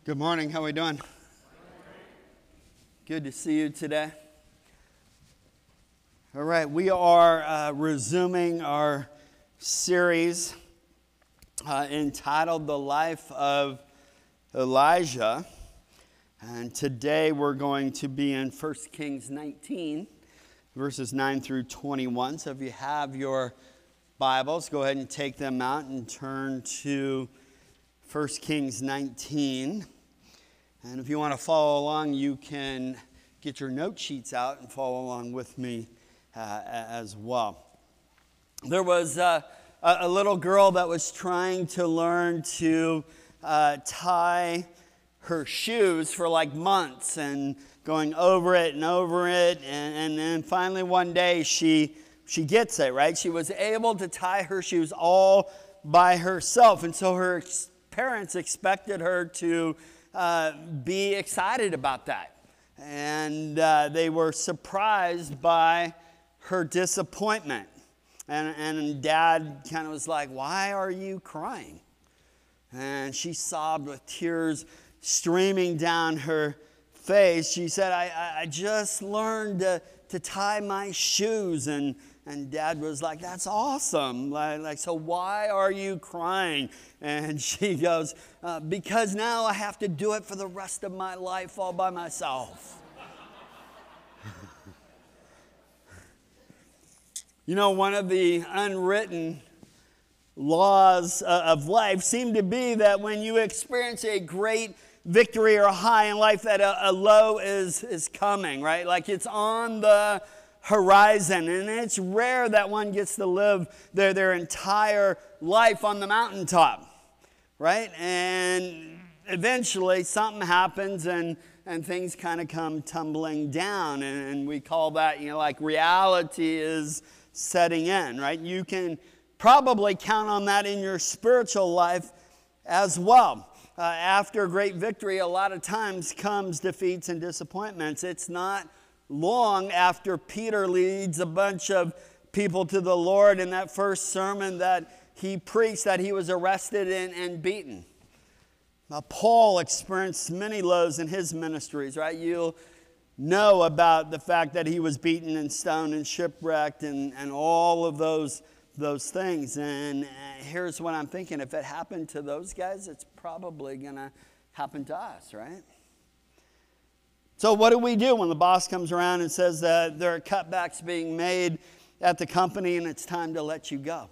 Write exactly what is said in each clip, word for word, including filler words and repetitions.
Good morning. How are we doing? Good to see you today. All right, we are uh, resuming our series uh, entitled The Life of Elijah. And today we're going to be in First Kings nineteen, verses nine through twenty-one. So if you have your Bibles, go ahead and take them out and turn to First Kings nineteen. And if you want to follow along, you can get your note sheets out and follow along with me uh, as well. There was uh, a little girl that was trying to learn to uh, tie her shoes for like months and going over it and over it. And, and then finally one day she, she gets it, right? She was able to tie her shoes all by herself. And so her parents expected her to Uh, be excited about that. And uh, they were surprised by her disappointment. And, and Dad kind of was like, "Why are you crying?" And she sobbed with tears streaming down her face. She said, I, I just learned to, to tie my shoes. And, and Dad was like, "That's awesome. Like, like, so why are you crying?" And she goes, uh, "Because now I have to do it for the rest of my life all by myself." You know, one of the unwritten laws of life seem to be that when you experience a great victory or a high in life, that a, a low is, is coming, right? Like it's on the horizon. And it's rare that one gets to live their, their entire life on the mountaintop, right? And eventually something happens and, and things kind of come tumbling down. And, and we call that, you know, like reality is setting in, right? You can probably count on that in your spiritual life as well. Uh, after great victory, a lot of times comes defeats and disappointments. It's not long after Peter leads a bunch of people to the Lord in that first sermon that he preached that he was arrested and, and beaten. Now, Paul experienced many lows in his ministries, right? You'll know about the fact that he was beaten and stoned and shipwrecked and, and all of those, those things. And here's what I'm thinking. If it happened to those guys, it's probably going to happen to us, right? So what do we do when the boss comes around and says that there are cutbacks being made at the company and it's time to let you go?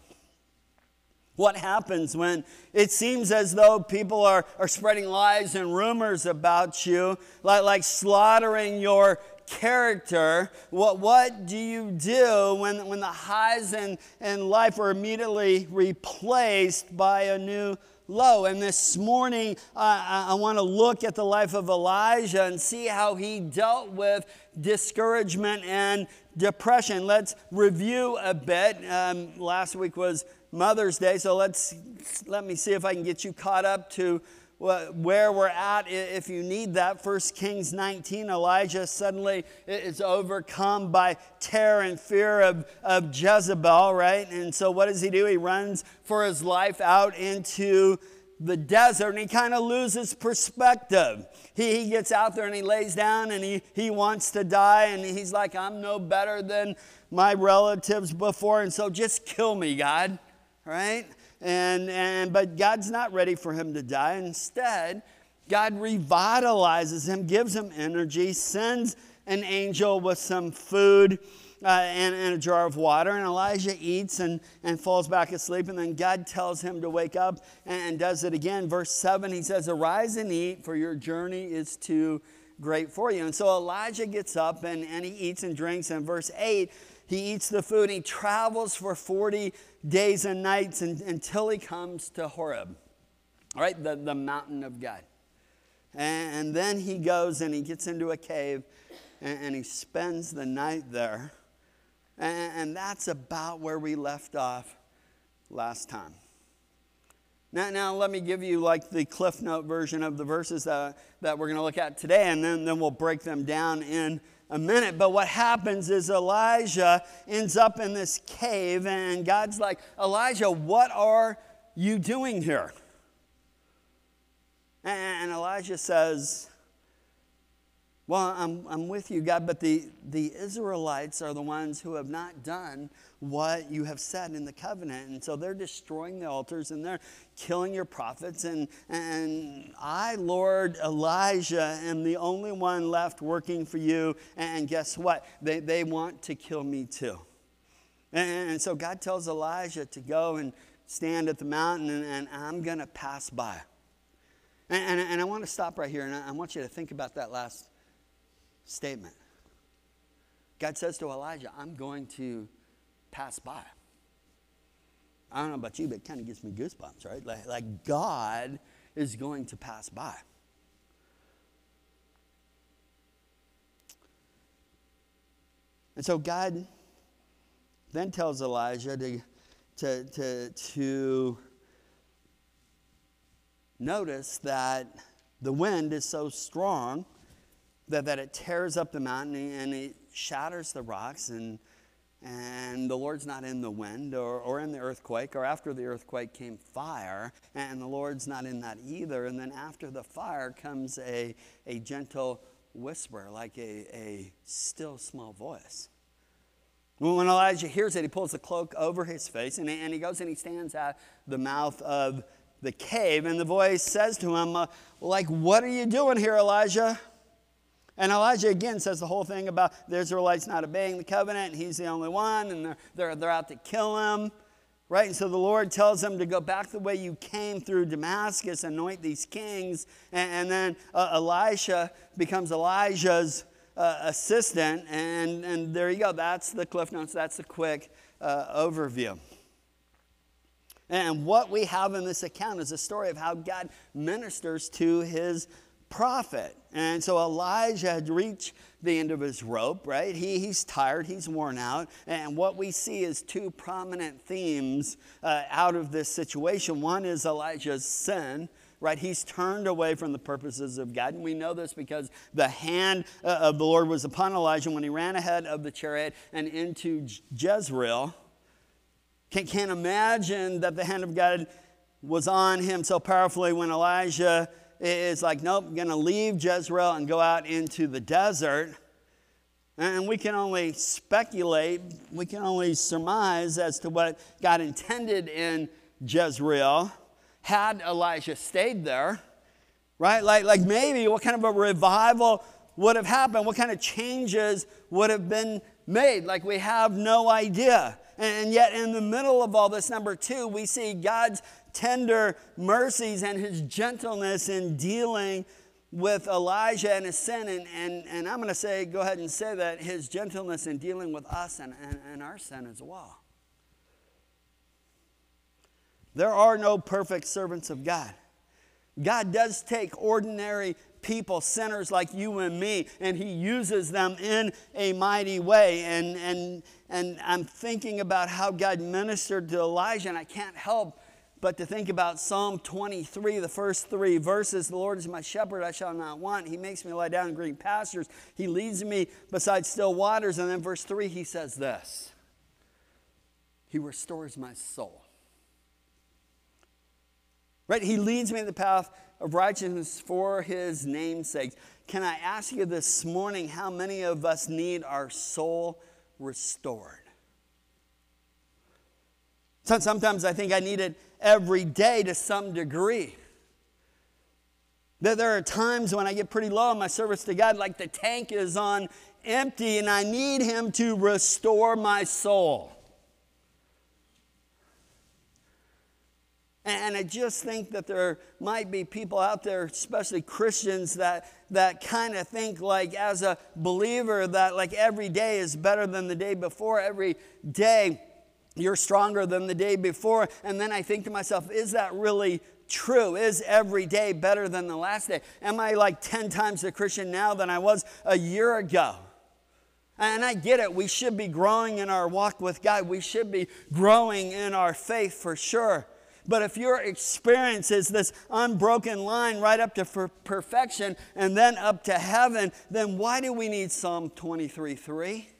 What happens when it seems as though people are, are spreading lies and rumors about you, like, like slaughtering your character? What, what do you do when, when the highs in, in life are immediately replaced by a new low? And this morning, uh, I, I want to look at the life of Elijah and see how he dealt with discouragement and depression. Let's review a bit. Um, last week was Mother's Day, so let's let me see if I can get you caught up to where we're at if you need that. First Kings nineteen, Elijah suddenly is overcome by terror and fear of, of Jezebel, right? And so what does he do? He runs for his life out into the desert, and he kind of loses perspective. He, he gets out there and he lays down and he, he wants to die, and he's like, "I'm no better than my relatives before, and so just kill me, God." Right? And, and but God's not ready for him to die. Instead, God revitalizes him, gives him energy, sends an angel with some food uh, and, and a jar of water. And Elijah eats and, and falls back asleep. And then God tells him to wake up and, and does it again. Verse seven, he says, "Arise and eat, for your journey is too great for you." And so Elijah gets up and, and he eats and drinks. And verse eight, he eats the food. He travels for forty days and nights and, until he comes to Horeb, right? The, the mountain of God. And, and then he goes and he gets into a cave and, and he spends the night there. And, and that's about where we left off last time. Now, now let me give you like the Cliff Note version of the verses that, that we're going to look at today, and then, then we'll break them down in a minute. But what happens is Elijah ends up in this cave, and God's like, "Elijah, what are you doing here?" And And Elijah says, well, I'm, I'm with you, God, but the, the Israelites are the ones who have not done what you have said in the covenant. And so they're destroying the altars and they're killing your prophets. And, and I, Lord Elijah, am the only one left working for you. And guess what? They, they want to kill me too. And, and so God tells Elijah to go and stand at the mountain, and, and I'm going to pass by. And, and, and I want to stop right here, and I, I want you to think about that last statement. God says to Elijah, I'm going to pass by. I don't know about you, but it kind of gives me goosebumps, right? Like, like God is going to pass by. And so God then tells Elijah to, to, to, to notice that the wind is so strong That, that it tears up the mountain and it shatters the rocks, and, and the Lord's not in the wind or, or in the earthquake, or after the earthquake came fire, and the Lord's not in that either. And then after the fire comes a, a gentle whisper, like a, a still small voice. When Elijah hears it, he pulls the cloak over his face, and he, and he goes and he stands at the mouth of the cave, and the voice says to him, uh, like, what are you doing here, Elijah? And Elijah again says the whole thing about the Israelites not obeying the covenant, and he's the only one, and they're, they're, they're out to kill him, right? And so the Lord tells him to go back the way you came through Damascus, anoint these kings, and, and then uh, Elisha becomes Elijah's uh, assistant, and, and there you go. That's the Cliff Notes. That's the quick uh, overview. And what we have in this account is a story of how God ministers to his prophet. And so Elijah had reached the end of his rope, right? He, he's tired, he's worn out. And what we see is two prominent themes uh, out of this situation. One is Elijah's sin, right? He's turned away from the purposes of God. And we know this because the hand uh, of the Lord was upon Elijah when he ran ahead of the chariot and into Jezreel. Can't, can't imagine that the hand of God was on him so powerfully when Elijah is like, nope, I'm going to leave Jezreel and go out into the desert. And we can only speculate, we can only surmise as to what God intended in Jezreel had Elijah stayed there, right? Like, like maybe what kind of a revival would have happened? What kind of changes would have been made? Like, we have no idea. And yet in the middle of all this, number two, we see God's tender mercies and his gentleness in dealing with Elijah and his sin. And, and, and I'm going to say, go ahead and say that, his gentleness in dealing with us and, and, and our sin as well. There are no perfect servants of God. God does take ordinary people, sinners like you and me, and he uses them in a mighty way. And, and, and I'm thinking about how God ministered to Elijah, and I can't help but to think about Psalm twenty-three, the first three verses. The Lord is my shepherd, I shall not want. He makes me lie down in green pastures. He leads me beside still waters. And then verse three, he says this: he restores my soul. Right? He leads me in the path of righteousness for his name's sake. Can I ask you this morning, how many of us need our soul restored? Sometimes I think I need it every day to some degree. There are times when I get pretty low in my service to God, like the tank is on empty, and I need him to restore my soul. And I just think that there might be people out there, especially Christians, that, that kind of think like, as a believer, that like every day is better than the day before. Every day you're stronger than the day before. And then I think to myself, is that really true? Is every day better than the last day? Am I like ten times the Christian now than I was a year ago? And I get it. We should be growing in our walk with God. We should be growing in our faith for sure. But if your experience is this unbroken line right up to perfection and then up to heaven, then why do we need Psalm twenty-three three?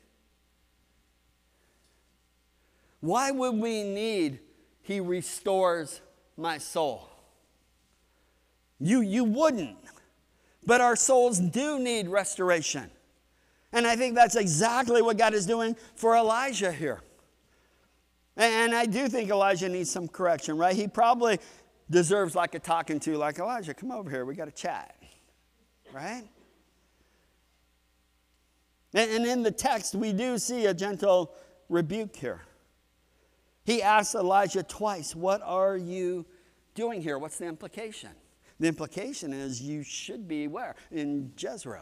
Why would we need, he restores my soul? You, you wouldn't. But our souls do need restoration. And I think that's exactly what God is doing for Elijah here. And I do think Elijah needs some correction, right? He probably deserves like a talking to, like, Elijah, come over here, we got to chat, right? And in the text, we do see a gentle rebuke here. He asks Elijah twice, what are you doing here? What's the implication? The implication is you should be where? In Jezreel.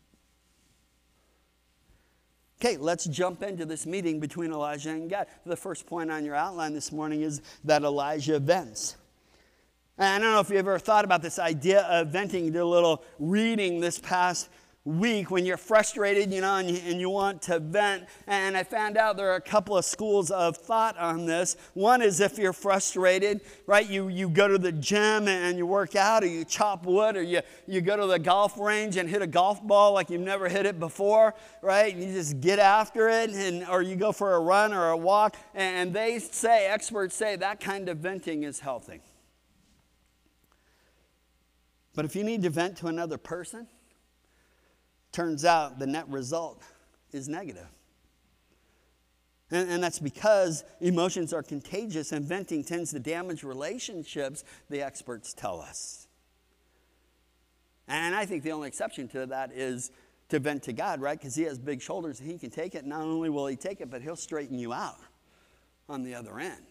Okay, let's jump into this meeting between Elijah and God. The first point on your outline this morning is that Elijah vents. And I don't know if you ever thought about this idea of venting. You did a little reading this past week when you're frustrated, you know, and you, and you want to vent. And I found out there are a couple of schools of thought on this. One is if you're frustrated, right, you, you go to the gym and you work out, or you chop wood, or you, you go to the golf range and hit a golf ball like you've never hit it before, right? You just get after it, and or you go for a run or a walk. And they say, experts say, that kind of venting is healthy. But if you need to vent to another person, turns out the net result is negative. And, and that's because emotions are contagious, and venting tends to damage relationships, the experts tell us. And I think the only exception to that is to vent to God, right? Because he has big shoulders and he can take it. Not only will he take it, but he'll straighten you out on the other end.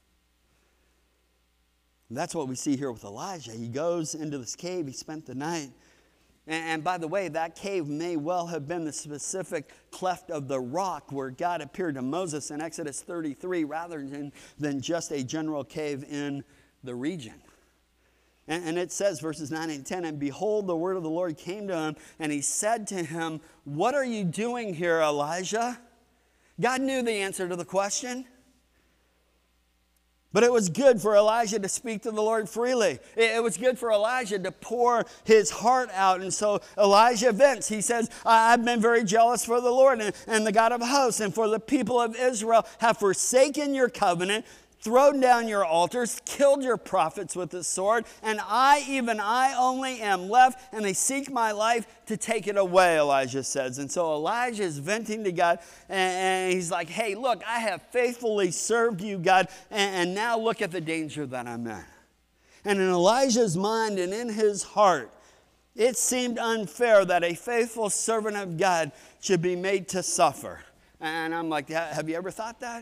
And that's what we see here with Elijah. He goes into this cave. He spent the night. And by the way, that cave may well have been the specific cleft of the rock where God appeared to Moses in Exodus thirty-three rather than, than just a general cave in the region. And, and it says, verses nine and ten, and behold, the word of the Lord came to him, and he said to him, what are you doing here, Elijah? God knew the answer to the question. But it was good for Elijah to speak to the Lord freely. It was good for Elijah to pour his heart out. And so Elijah vents. He says, I've been very jealous for the Lord and, and the God of hosts, and for the people of Israel have forsaken your covenant, thrown down your altars, killed your prophets with the sword, and I, even I only am left, and they seek my life to take it away, Elijah says. And so Elijah is venting to God, and he's like, hey, look, I have faithfully served you, God, and now look at the danger that I'm in. And in Elijah's mind and in his heart, it seemed unfair that a faithful servant of God should be made to suffer. And I'm like, have you ever thought that?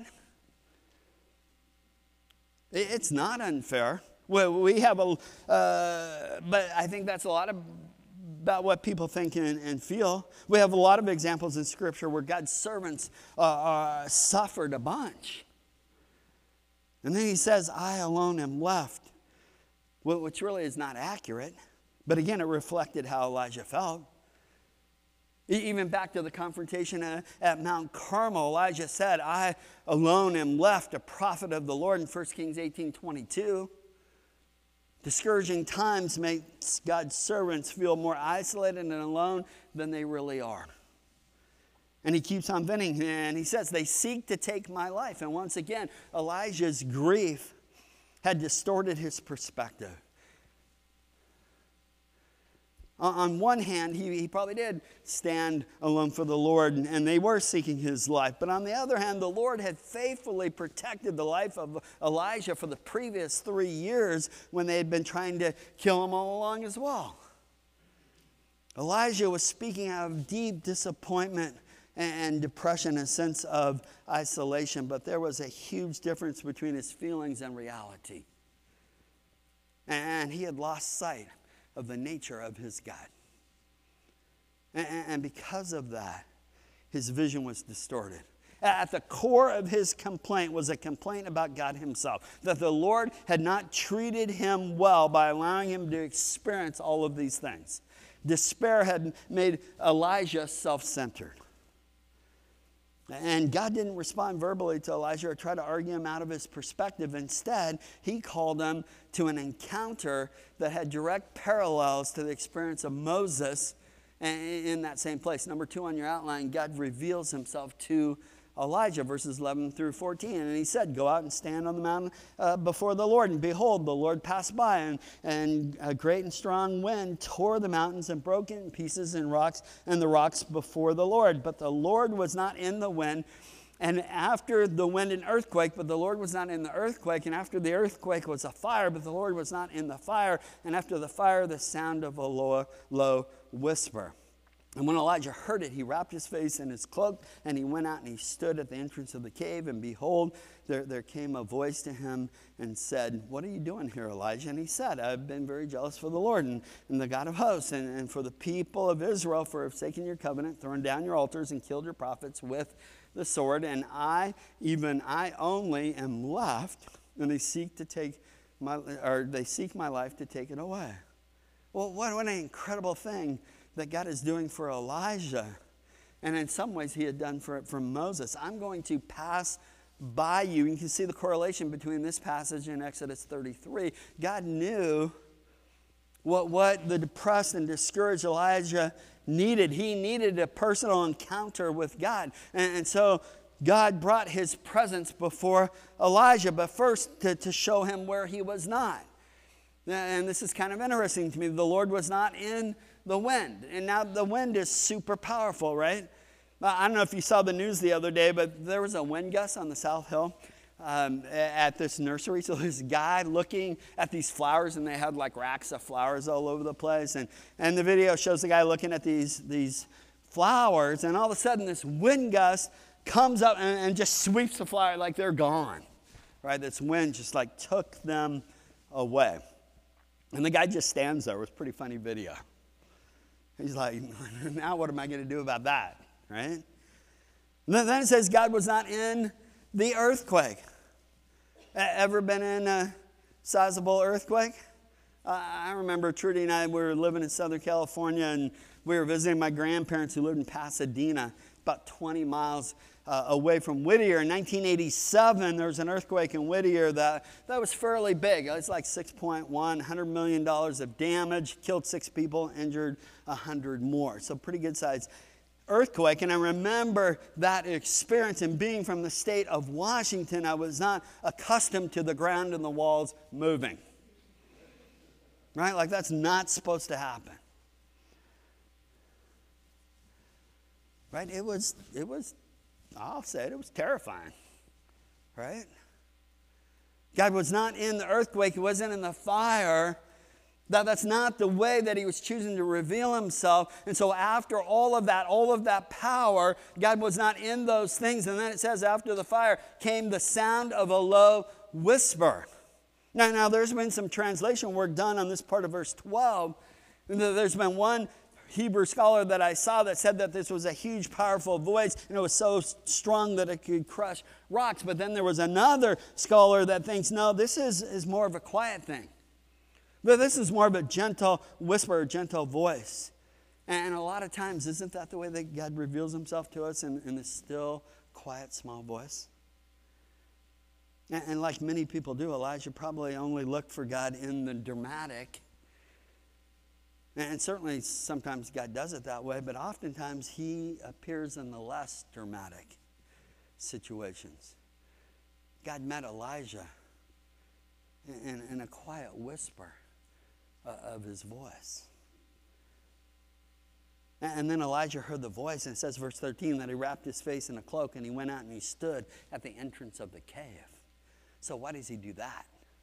It's not unfair. We have a, uh, but I think that's a lot of, about what people think and, and feel. We have a lot of examples in Scripture where God's servants uh, uh, suffered a bunch. And then he says, I alone am left, which really is not accurate. But again, it reflected how Elijah felt. Even back to the confrontation at Mount Carmel, Elijah said, I alone am left, a prophet of the Lord, in First Kings eighteen twenty-two. Discouraging times makes God's servants feel more isolated and alone than they really are. And he keeps on venting, and he says, they seek to take my life. And once again, Elijah's grief had distorted his perspective. On one hand, he, he probably did stand alone for the Lord, and, and they were seeking his life. But on the other hand, the Lord had faithfully protected the life of Elijah for the previous three years when they had been trying to kill him all along as well. Elijah was speaking out of deep disappointment and, and depression, a sense of isolation. But there was a huge difference between his feelings and reality. And he had lost sight of the nature of his God. And, and because of that, his vision was distorted. At the core of his complaint was a complaint about God himself, that the Lord had not treated him well by allowing him to experience all of these things. Despair had made Elijah self-centered. And God didn't respond verbally to Elijah or try to argue him out of his perspective. Instead, he called him to an encounter that had direct parallels to the experience of Moses in that same place. Number two on your outline, God reveals himself to Elijah, verses eleven through fourteen. And he said, go out and stand on the mountain uh, before the Lord. And behold, the Lord passed by, and, and a great and strong wind tore the mountains and broke it in pieces and rocks and the rocks before the Lord. But the Lord was not in the wind. And after the wind, an earthquake, but the Lord was not in the earthquake. And after the earthquake was a fire, but the Lord was not in the fire. And after the fire, the sound of a low, low whisper. And when Elijah heard it, he wrapped his face in his cloak, and he went out and he stood at the entrance of the cave. And behold, there, there came a voice to him and said, what are you doing here, Elijah? And he said, I've been very jealous for the Lord and, and the God of hosts, and, and for the people of Israel, for have forsaken your covenant, thrown down your altars, and killed your prophets with the sword. And I, even I only, am left, and they seek to take my, or they seek my life to take it away. Well, what, what an incredible thing that God is doing for Elijah. And in some ways he had done for, for Moses. I'm going to pass by you. You can see the correlation between this passage and Exodus thirty-three. God knew what, what the depressed and discouraged Elijah needed. He needed a personal encounter with God. And, and so God brought his presence before Elijah, but first to, to show him where he was not. And this is kind of interesting to me. The Lord was not in the wind. And now the wind is super powerful, right? I don't know if you saw the news the other day, but there was a wind gust on the South Hill um, at this nursery. So this guy looking at these flowers, and they had like racks of flowers all over the place. And, and the video shows the guy looking at these, these flowers, and all of a sudden this wind gust comes up and, and just sweeps the flower like they're gone, right? This wind just like took them away. And the guy just stands there. It was a pretty funny video. He's like, now what am I going to do about that, right? And then it says God was not in the earthquake. Ever been in a sizable earthquake? Uh, I remember Trudy and I, we were living in Southern California, and we were visiting my grandparents who lived in Pasadena, about twenty miles uh, away from Whittier. In nineteen eighty-seven, there was an earthquake in Whittier that, that was fairly big. It was like six point one, one hundred million dollars of damage, killed six people, injured one hundred more. So pretty good size earthquake. And I remember that experience, and being from the state of Washington, I was not accustomed to the ground and the walls moving. Right? Like that's not supposed to happen. Right? It was, it was, I'll say it, it was terrifying. Right? God was not in the earthquake. He wasn't in the fire. That, that's not the way that he was choosing to reveal himself. And so after all of that, all of that power, God was not in those things. And then it says after the fire came the sound of a low whisper. Now, now there's been some translation work done on this part of verse twelve. There's been one Hebrew scholar that I saw that said that this was a huge, powerful voice, and it was so strong that it could crush rocks. But then there was another scholar that thinks, no, this is, is more of a quiet thing. But this is more of a gentle whisper, a gentle voice. And a lot of times, isn't that the way that God reveals himself to us, in, in this still, quiet, small voice? And, and like many people do, Elijah probably only looked for God in the dramatic. And certainly sometimes God does it that way, but oftentimes he appears in the less dramatic situations. God met Elijah in, in a quiet whisper of his voice. And then Elijah heard the voice, and it says, verse thirteen, that he wrapped his face in a cloak, and he went out and he stood at the entrance of the cave. So why does he do that?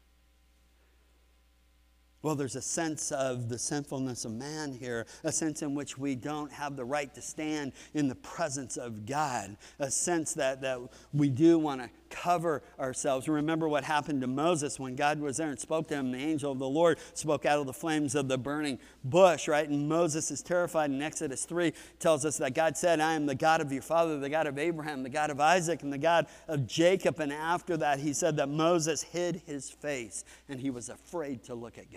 Well, there's a sense of the sinfulness of man here, a sense in which we don't have the right to stand in the presence of God, a sense that, that we do want to cover ourselves. Remember what happened to Moses when God was there and spoke to him. The angel of the Lord spoke out of the flames of the burning bush, right? And Moses is terrified. In Exodus three tells us that God said, I am the God of your father, the God of Abraham, the God of Isaac, and the God of Jacob. And after that, he said that Moses hid his face, and he was afraid to look at God.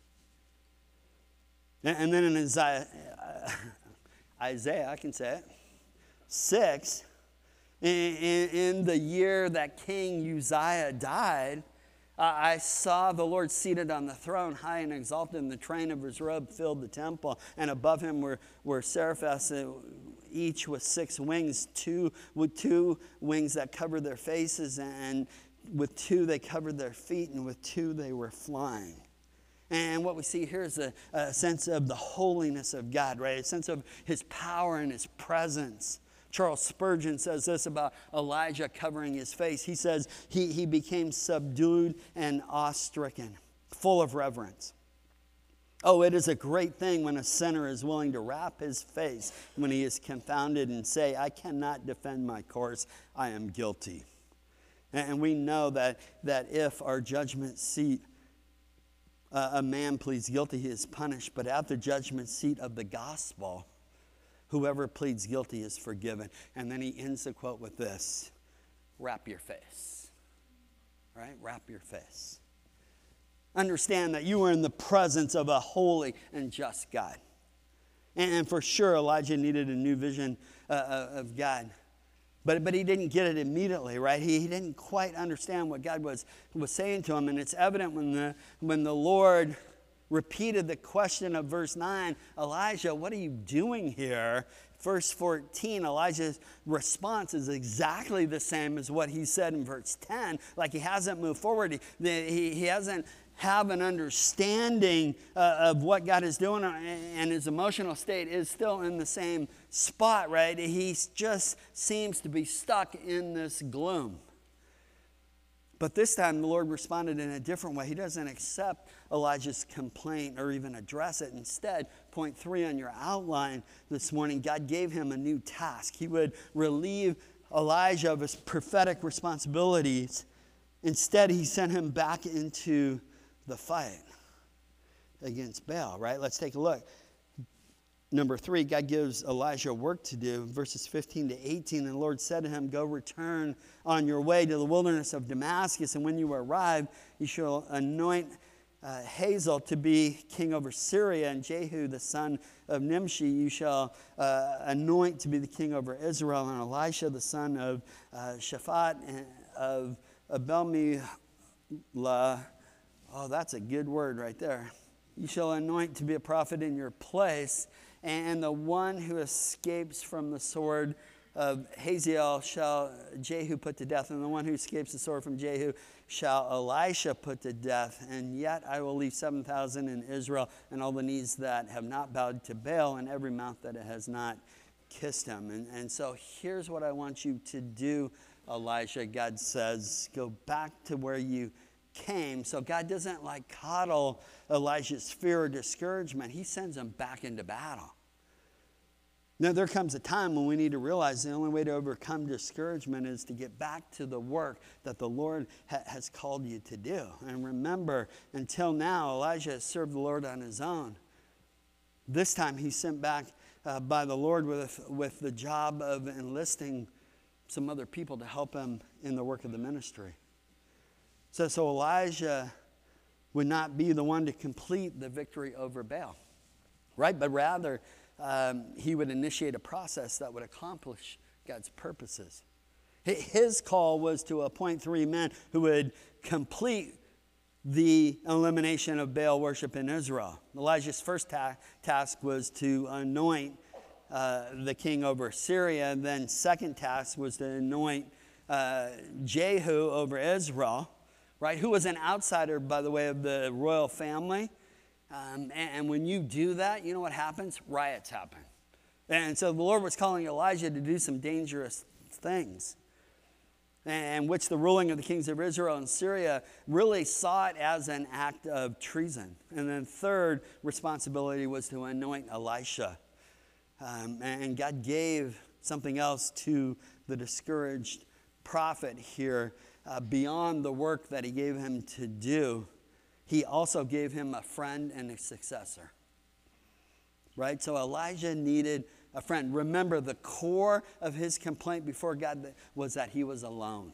And then in Isaiah, Isaiah, I can say it, six, in, in the year that King Uzziah died, uh, I saw the Lord seated on the throne, high and exalted, and the train of his robe filled the temple. And above him were, were seraphims, each with six wings, two with two wings that covered their faces, and with two they covered their feet, and with two they were flying. And what we see here is a, a sense of the holiness of God, right? A sense of his power and his presence. Charles Spurgeon says this about Elijah covering his face. He says he, he became subdued and awe-stricken, full of reverence. Oh, it is a great thing when a sinner is willing to wrap his face when he is confounded and say, I cannot defend my course, I am guilty. And we know that, that if our judgment seat, uh, a man pleads guilty, he is punished. But at the judgment seat of the gospel, whoever pleads guilty is forgiven. And then he ends the quote with this, wrap your face. Right? Wrap your face. Understand that you are in the presence of a holy and just God. And for sure, Elijah needed a new vision uh, of God. But, but he didn't get it immediately, right? He, he didn't quite understand what God was, was saying to him. And it's evident when the, when the Lord repeated the question of verse nine, Elijah, what are you doing here? Verse fourteen, Elijah's response is exactly the same as what he said in verse ten. Like he hasn't moved forward. He, he, he hasn't have an understanding uh, of what God is doing, and his emotional state is still in the same spot, right? He just seems to be stuck in this gloom. But this time the Lord responded in a different way. He doesn't accept Elijah's complaint or even address it. Instead, point three on your outline this morning, God gave him a new task. He would relieve Elijah of his prophetic responsibilities. Instead, he sent him back into the fight against Baal, right? Let's take a look. Number three, God gives Elijah work to do. Verses fifteen to eighteen, and the Lord said to him, go return on your way to the wilderness of Damascus, and when you arrive, you shall anoint uh, Hazael to be king over Syria, and Jehu, the son of Nimshi, you shall uh, anoint to be the king over Israel, and Elisha, the son of uh, Shaphat, and of Abelmeholah. Oh, that's a good word right there. You shall anoint to be a prophet in your place, and the one who escapes from the sword of Hazael shall Jehu put to death, and the one who escapes the sword from Jehu shall Elisha put to death. And yet I will leave seven thousand in Israel, and all the knees that have not bowed to Baal, and every mouth that has not kissed him. And, and so here's what I want you to do, Elijah. God says, go back to where you came. So God doesn't like coddle Elijah's fear or discouragement. He sends him back into battle. Now there comes a time when we need to realize the only way to overcome discouragement is to get back to the work that the Lord ha- has called you to do. And remember, until now, Elijah has served the Lord on his own. This time he's sent back uh, by the Lord with, with the job of enlisting some other people to help him in the work of the ministry. So, so Elijah would not be the one to complete the victory over Baal, right? But rather, um, he would initiate a process that would accomplish God's purposes. His call was to appoint three men who would complete the elimination of Baal worship in Israel. Elijah's first ta- task was to anoint uh, the king over Syria. And then second task was to anoint uh, Jehu over Israel. Right, who was an outsider, by the way, of the royal family. Um, and, and when you do that, you know what happens? Riots happen. And so the Lord was calling Elijah to do some dangerous things, and which the ruling of the kings of Israel and Syria really saw it as an act of treason. And then third responsibility was to anoint Elisha. Um, and God gave something else to the discouraged prophet here. Uh, beyond the work that he gave him to do, he also gave him a friend and a successor. Right? So Elijah needed a friend. Remember, the core of his complaint before God was that he was alone.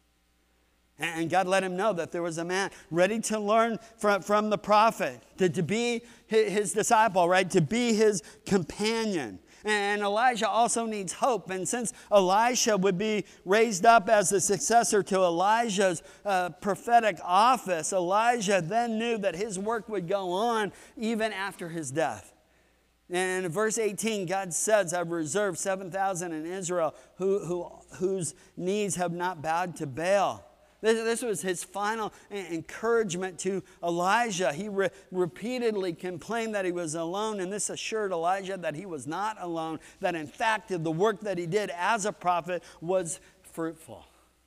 And God let him know that there was a man ready to learn from, from the prophet, to, to be his disciple, right? To be his companion. And Elijah also needs hope. And since Elisha would be raised up as the successor to Elijah's uh, prophetic office, Elijah then knew that his work would go on even after his death. And in verse eighteen, God says, I've reserved seven thousand in Israel who, who, whose knees have not bowed to Baal. This, this was his final encouragement to Elijah. He re- repeatedly complained that he was alone, and this assured Elijah that he was not alone, that in fact the work that he did as a prophet was fruitful.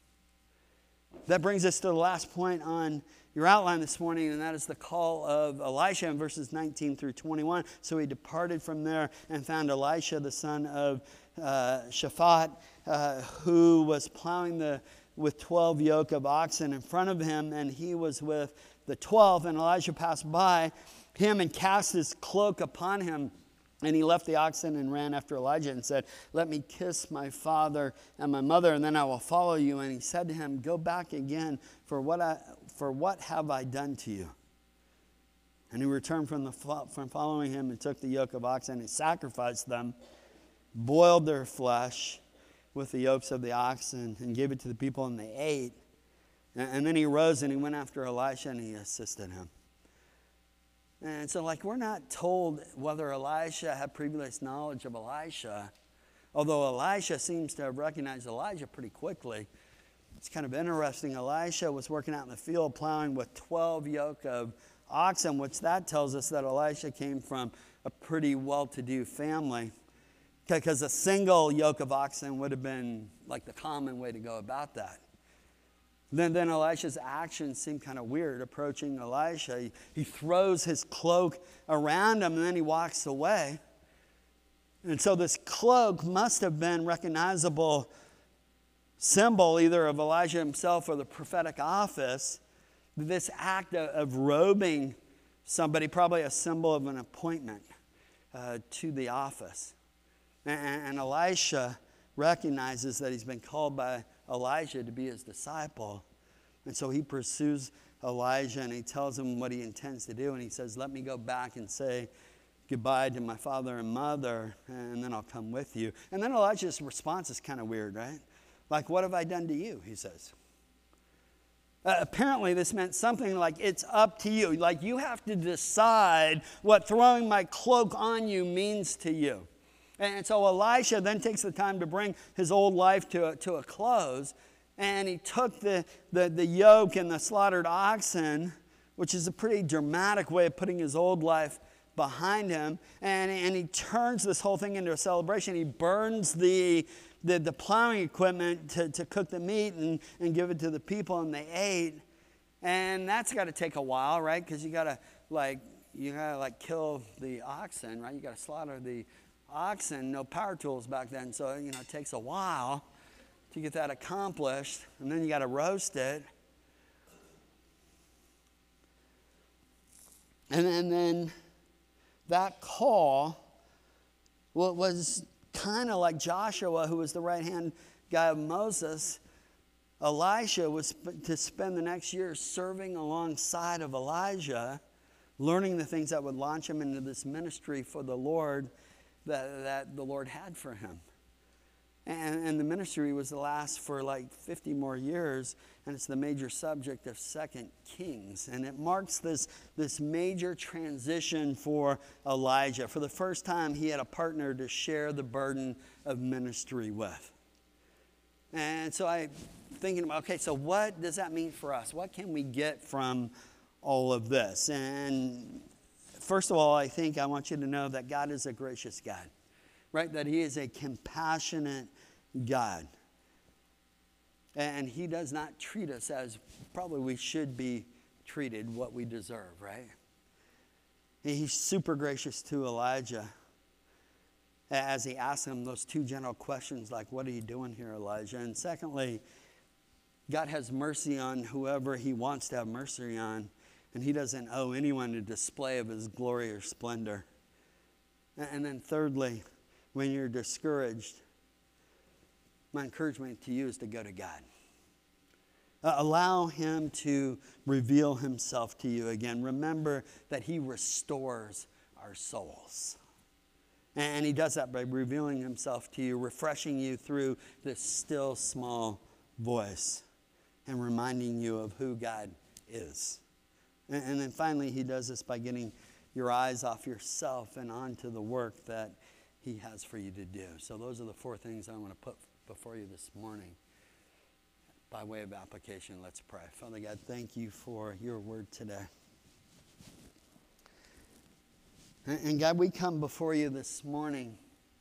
That brings us to the last point on your outline this morning, and that is the call of Elisha in verses nineteen through twenty-one. So he departed from there and found Elisha, the son of uh, Shaphat, uh, who was plowing the with twelve yoke of oxen in front of him, and he was with the twelve. And Elijah passed by him and cast his cloak upon him. And he left the oxen and ran after Elijah and said, let me kiss my father and my mother, and then I will follow you. And he said to him, go back again, for what I, for what have I done to you? And he returned from, the, from following him and took the yoke of oxen and sacrificed them, boiled their flesh with the yokes of the oxen, and gave it to the people, and they ate. And, and then he rose and he went after Elisha and he assisted him. And so, like, we're not told whether Elisha had previous knowledge of Elisha, although Elisha seems to have recognized Elijah pretty quickly. It's kind of interesting. Elisha was working out in the field plowing with twelve yoke of oxen, which that tells us that Elisha came from a pretty well-to-do family, because a single yoke of oxen would have been like the common way to go about that. Then, then Elisha's actions seem kind of weird approaching Elisha. He, he throws his cloak around him and then he walks away. And so this cloak must have been recognizable symbol either of Elijah himself or the prophetic office. This act of, of robing somebody, probably a symbol of an appointment uh, to the office. And, and Elisha recognizes that he's been called by Elijah to be his disciple. And so he pursues Elijah and he tells him what he intends to do. And he says, let me go back and say goodbye to my father and mother, and then I'll come with you. And then Elijah's response is kind of weird, right? Like, what have I done to you? He says. Uh, apparently this meant something like, it's up to you. Like, you have to decide what throwing my cloak on you means to you. And so Elisha then takes the time to bring his old life to a, to a close. And he took the, the, the yoke and the slaughtered oxen, which is a pretty dramatic way of putting his old life behind him. And, and he turns this whole thing into a celebration. He burns the, the, the plowing equipment to, to cook the meat and, and give it to the people, and they ate. And that's got to take a while, right? Because you got to like you got to like kill the oxen, right? You got to slaughter the oxen, no power tools back then, so you know it takes a while to get that accomplished, and then you got to roast it, and, and then that call well, was kind of like Joshua, who was the right hand guy of Moses. Elisha was to spend the next year serving alongside of Elijah, learning the things that would launch him into this ministry for the Lord That, that the Lord had for him. And, and the ministry was to last for like fifty more years, and it's the major subject of Second Kings. And it marks this, this major transition for Elijah. For the first time, he had a partner to share the burden of ministry with. And so I'm thinking about, okay, so what does that mean for us? What can we get from all of this? And first of all, I think I want you to know that God is a gracious God, right? That he is a compassionate God. And he does not treat us as probably we should be treated, what we deserve, right? He's super gracious to Elijah as he asks him those two general questions like, what are you doing here, Elijah? And secondly, God has mercy on whoever he wants to have mercy on. And he doesn't owe anyone a display of his glory or splendor. And then thirdly, when you're discouraged, my encouragement to you is to go to God. Uh, allow him to reveal himself to you again. Remember that he restores our souls. And he does that by revealing himself to you, refreshing you through this still small voice, and reminding you of who God is. And then finally, he does this by getting your eyes off yourself and onto the work that he has for you to do. So those are the four things I want to put before you this morning. By way of application, let's pray. Father God, thank you for your word today. And God, we come before you this morning.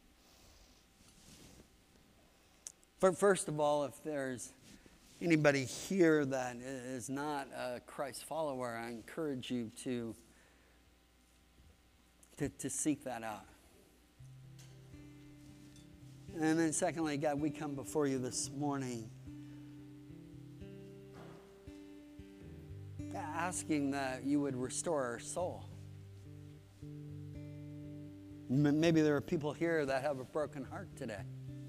First of all, if there's anybody here that is not a Christ follower, I encourage you to, to, to seek that out. And then secondly, God, we come before you this morning asking that you would restore our soul. Maybe there are people here that have a broken heart today.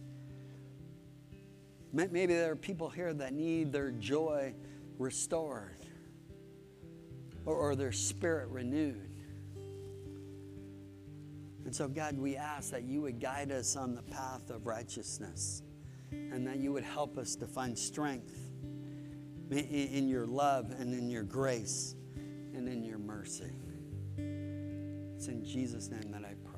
Maybe there are people here that need their joy restored or, or their spirit renewed. And so, God, we ask that you would guide us on the path of righteousness and that you would help us to find strength in, in your love and in your grace and in your mercy. It's in Jesus' name that I pray.